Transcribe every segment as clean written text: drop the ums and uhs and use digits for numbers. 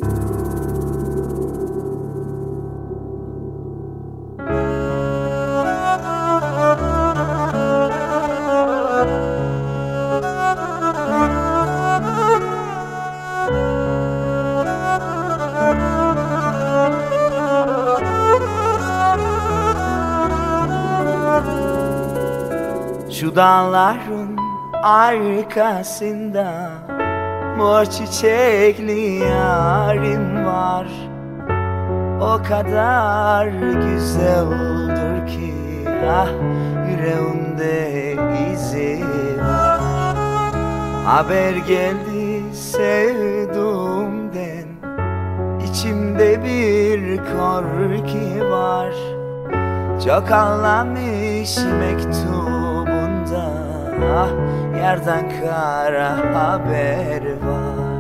Şu dağların arkasında mor çiçekli yarim var. O kadar güzeldir ki ah, yüreğimde izi var. Haber geldi sevduğumden, içimde bir korku var. Çok anlamış mektubunda ah, yerden kara haber var.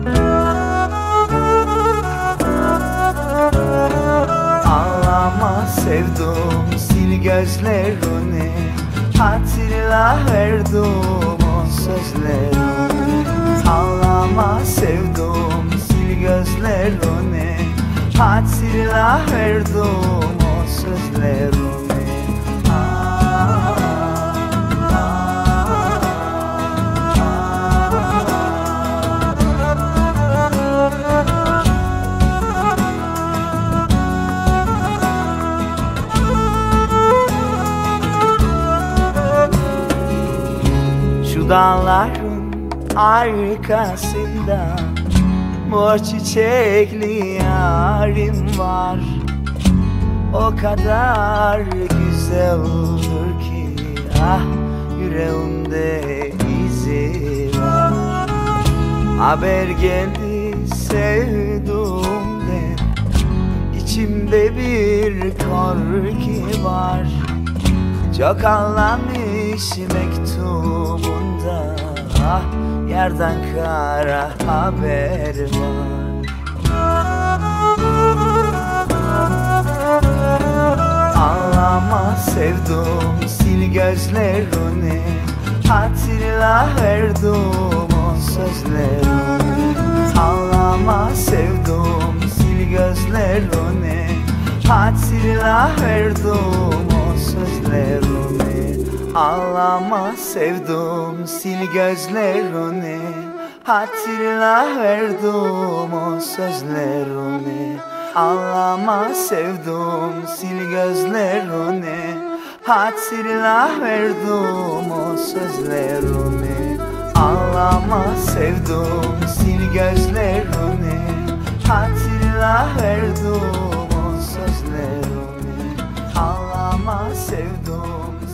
Ağlama sevdum, sil gözlerini, hatırla verdim o sözlerini. Ağlama sevdum, sil gözlerini, hatırla verdim o sözlerini. Şu dağların arkasında mor çiçekli yarim var. O kadar güzeldir ki ah, yüreğimde izi var. Haber geldi sevduğumden, içimde bir korku var. Çok anlamış mektubunda ah, yerden kara haber var. Ağlama sevdum, sil gözlerini, hatırla verdim o sözlerini. Ağlama sevdum, sil gözlerini, hatırla verdim o sözlerini. Ağlama sevdum, sil gözlerini, hatırla verdim o sözlerini. Ağlama sevdum, sil gözlerini, hatırla verdim o sözlerini. Ağlama sevdum, sil gözlerini, hatırla verdim o sözlerini. Ağlama sevdum,